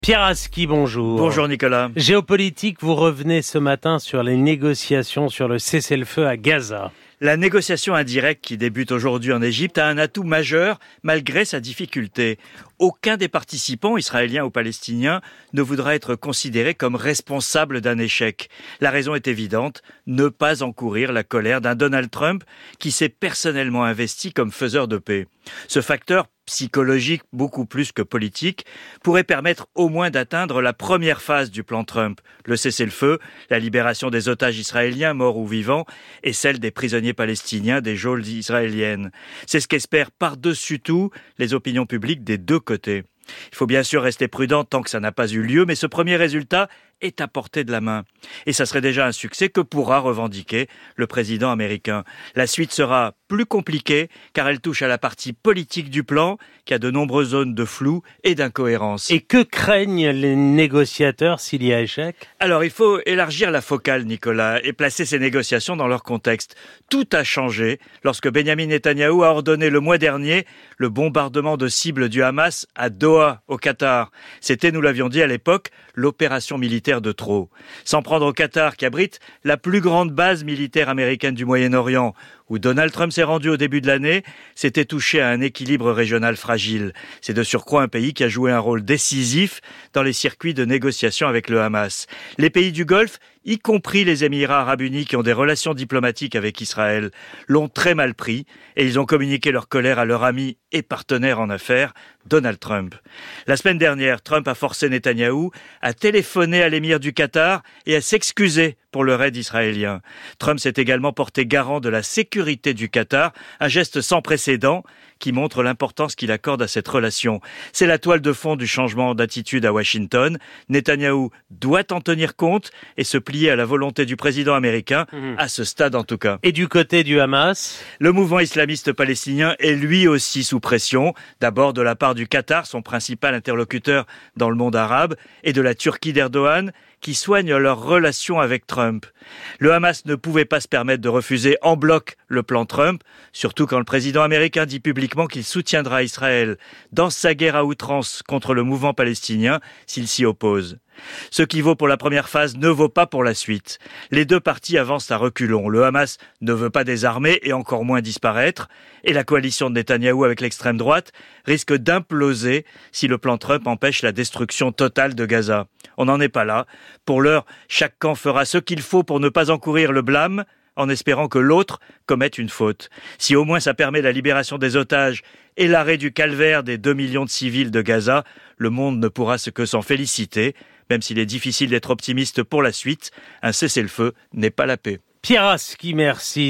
Pierre Aski, bonjour. Bonjour Nicolas. Géopolitique, vous revenez ce matin sur les négociations sur le cessez-le-feu à Gaza. La négociation indirecte qui débute aujourd'hui en Égypte a un atout majeur malgré sa difficulté. Aucun des participants, israéliens ou palestiniens, ne voudra être considéré comme responsable d'un échec. La raison est évidente, ne pas encourir la colère d'un Donald Trump qui s'est personnellement investi comme faiseur de paix. Ce facteur psychologique, beaucoup plus que politique, pourrait permettre au moins d'atteindre la première phase du plan Trump, le cessez-le-feu, la libération des otages israéliens, morts ou vivants, et celle des prisonniers palestiniens des geôles israéliennes. C'est ce qu'espèrent par-dessus tout les opinions publiques des deux côtés. Il faut bien sûr rester prudent tant que ça n'a pas eu lieu, mais ce premier résultat est à portée de la main. Et ça serait déjà un succès que pourra revendiquer le président américain. La suite sera plus compliquée car elle touche à la partie politique du plan qui a de nombreuses zones de flou et d'incohérence. Et que craignent les négociateurs s'il y a échec ? Alors il faut élargir la focale, Nicolas, et placer ces négociations dans leur contexte. Tout a changé lorsque Benyamin Netanyahou a ordonné le mois dernier le bombardement de cibles du Hamas à Doha, au Qatar. C'était, nous l'avions dit à l'époque, l'opération militaire de trop. S'en prendre au Qatar qui abrite la plus grande base militaire américaine du Moyen-Orient, où Donald Trump s'est rendu au début de l'année, c'était touché à un équilibre régional fragile. C'est de surcroît un pays qui a joué un rôle décisif dans les circuits de négociation avec le Hamas. Les pays du Golfe, y compris les Émirats arabes unis qui ont des relations diplomatiques avec Israël, l'ont très mal pris et ils ont communiqué leur colère à leur ami et partenaire en affaires, Donald Trump. La semaine dernière, Trump a forcé Netanyahou à téléphoner à l'émir du Qatar et à s'excuser pour le raid israélien. Trump s'est également porté garant de la sécurité du Qatar, un geste sans précédent qui montre l'importance qu'il accorde à cette relation. C'est la toile de fond du changement d'attitude à Washington. Netanyahou doit en tenir compte et se plier à la volonté du président américain, à ce stade en tout cas. Et du côté du Hamas ? Le mouvement islamiste palestinien est lui aussi sous pression, d'abord de la part du Qatar, son principal interlocuteur dans le monde arabe, et de la Turquie d'Erdogan, qui soignent leur relation avec Trump. Le Hamas ne pouvait pas se permettre de refuser en bloc le plan Trump, surtout quand le président américain dit publiquement qu'il soutiendra Israël dans sa guerre à outrance contre le mouvement palestinien s'il s'y oppose. Ce qui vaut pour la première phase ne vaut pas pour la suite. Les deux parties avancent à reculons. Le Hamas ne veut pas désarmer et encore moins disparaître. Et la coalition de Netanyahou avec l'extrême droite risque d'imploser si le plan Trump empêche la destruction totale de Gaza. On n'en est pas là. Pour l'heure, chaque camp fera ce qu'il faut pour ne pas encourir le blâme, en espérant que l'autre commette une faute. Si au moins ça permet la libération des otages et l'arrêt du calvaire des 2 millions de civils de Gaza, le monde ne pourra que s'en féliciter. Même s'il est difficile d'être optimiste pour la suite, un cessez-le-feu n'est pas la paix. Pierre Aski, merci.